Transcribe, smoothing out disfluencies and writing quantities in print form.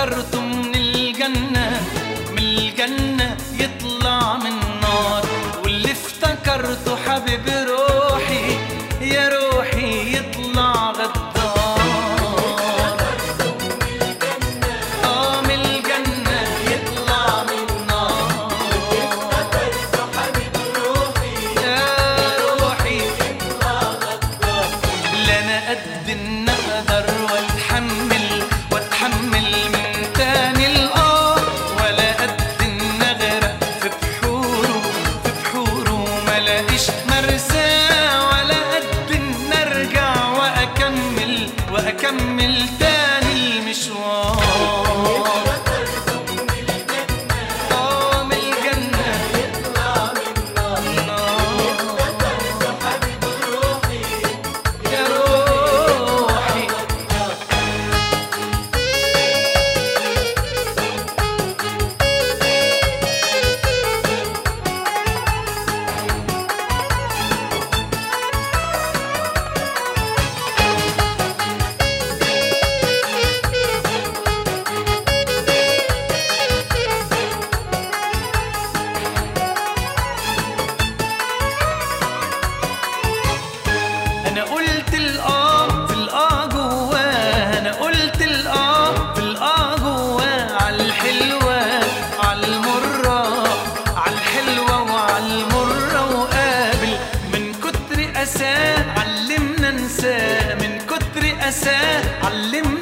افتكرته من الجنة، من الجنة يطلع من النار. واللي افتكرته حبيب روحي يا روحي يطلع غدار. من الجنة يطلع من النار. افتكرته حبيب روحي يا روحي يطلع غدار. لا أنا قد إن أقدر واتحمل من تاني ولا قد إن أغرق في بحوره ملاقيش مرساه، ولا قد إن أرجع وأكمل تاني المشوار. من الجنة يطلع من النار. افتكرته حبيب روحي يا روحي. أنا قلت في جواه، أنا قلت في جواه عالحلوة عالمرة، عالحلوة وعالمرة. وقابل من كتر أساه علمنا ننساه، من كتر أساه علمنا